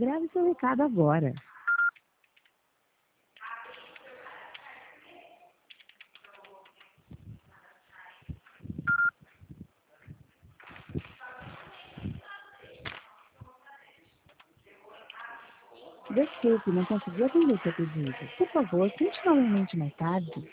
Grave seu recado agora. Desculpe, não consegui atender seu pedido. Por favor, tente novamente mais tarde.